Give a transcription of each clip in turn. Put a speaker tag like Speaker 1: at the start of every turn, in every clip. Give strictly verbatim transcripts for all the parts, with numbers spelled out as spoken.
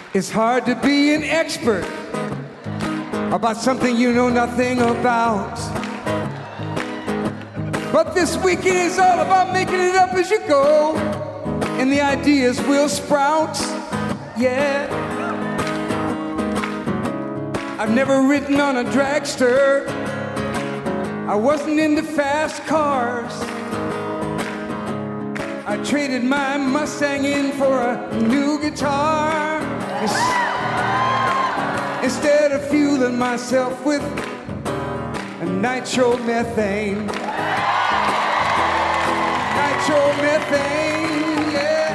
Speaker 1: It's hard to be an expert about something you know nothing about. But this weekend is all about making it up as you go, and the ideas will sprout, yeah. I've never ridden on a dragster. I wasn't into fast cars. I traded my Mustang in for a new guitar. Instead of fueling myself with nitromethane. Nitromethane, yeah.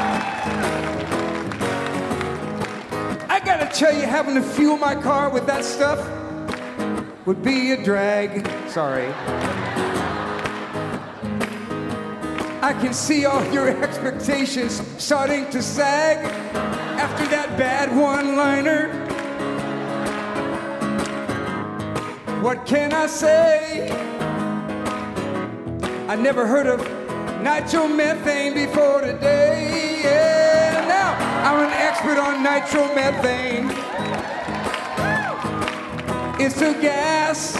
Speaker 1: I gotta tell you, having to fuel my car with that stuff would be a drag. Sorry. I can see all your expectations starting to sag after that bad one-liner. What can I say? I never heard of nitromethane before today. Yeah, now I'm an expert on nitromethane. It's a gas.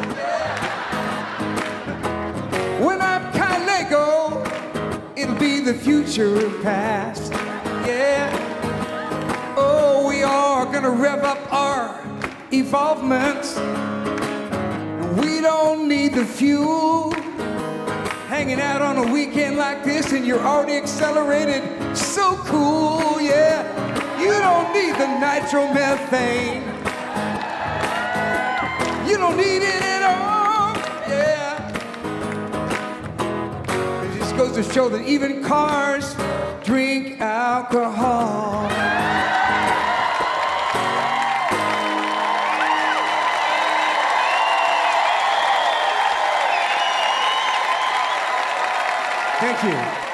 Speaker 1: When I'm Lego, it'll be the future past. Yeah. Oh, we are gonna rev up our evolvement. We don't need the fuel. Hanging out on a weekend like this and you're already accelerated. So cool, yeah. You don't need the nitromethane. You don't need it at all, yeah. It just goes to show that even cars drink alcohol. Thank you.